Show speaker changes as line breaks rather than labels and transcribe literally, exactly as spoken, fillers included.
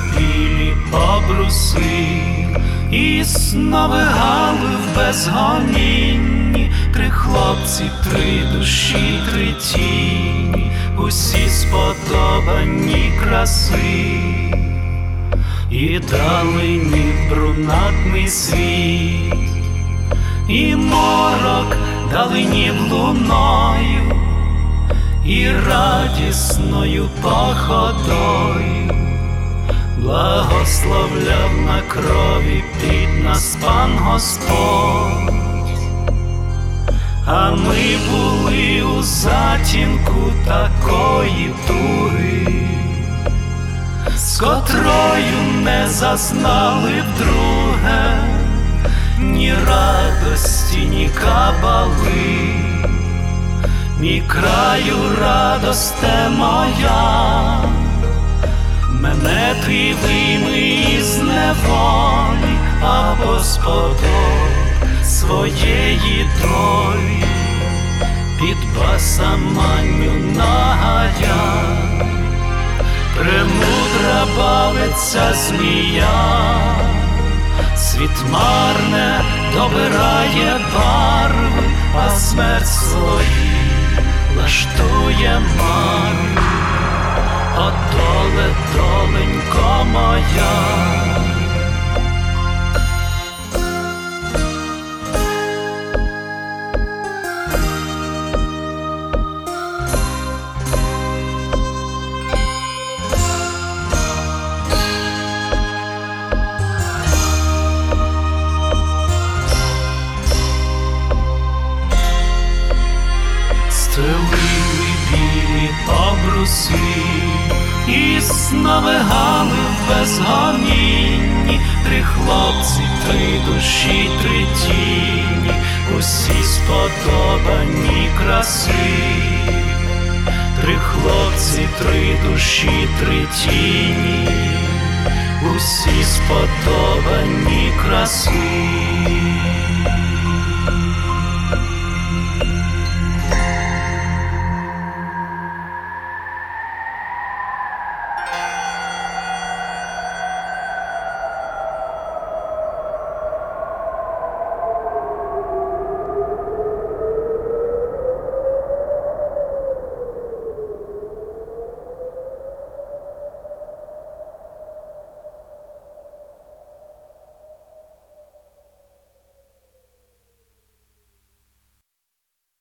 білі обруси, і сновигали в безгонінні три хлопці, три душі, три тіні, усі сподобані краси. І далині брунатний світ, і морок далинів луною, і радісною походою благословляв на крові під нас пан Господь. А ми були у затінку такої туги, з котрою не зазнали вдруге ні радості, ні кабали. Мій краю, радосте моя, мене ти вийми із неволі, а Господок своєї долі під басаманню нагая. Премудра бавиться змія, світ марне добирає барви, а смерть свої лаштує мару. О, доле, доленько моя, стелили білі обруси, і сновигали в безгонінні три хлопці, три душі, три тіні, усі сподобані краси. Три хлопці, три душі, три тіні, усі сподобані краси.